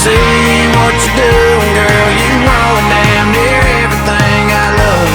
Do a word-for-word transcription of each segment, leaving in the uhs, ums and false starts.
see what you're doing, girl. You ruin damn near everything I love.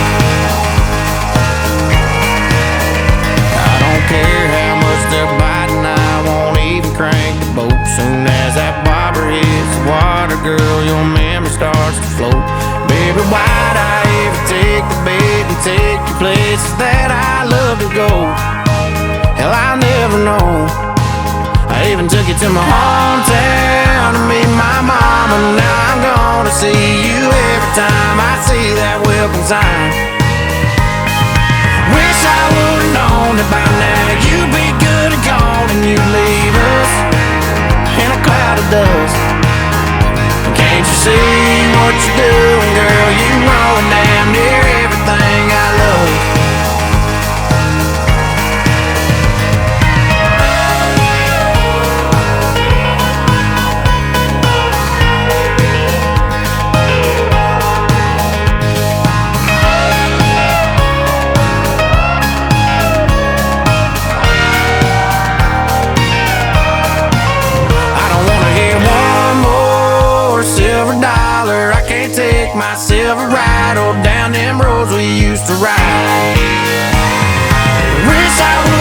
I don't care how much they're biting, I won't even crank the boat. Soon as that bobber hits the water, girl, your memory starts to float. Baby, why'd I ever take the bait and take you places that I love to go? Hell, I'll never know. I even took you to my hometown to meet my mama. Now I'm gonna see you every time I see that welcome sign. Wish I would've known that by now you'd be good and gone, and you'd leave us in a cloud of dust. Can't you see what you're doing, girl? You ruin damn near everything I love. My silver ride, or down them roads we used to ride. Wish I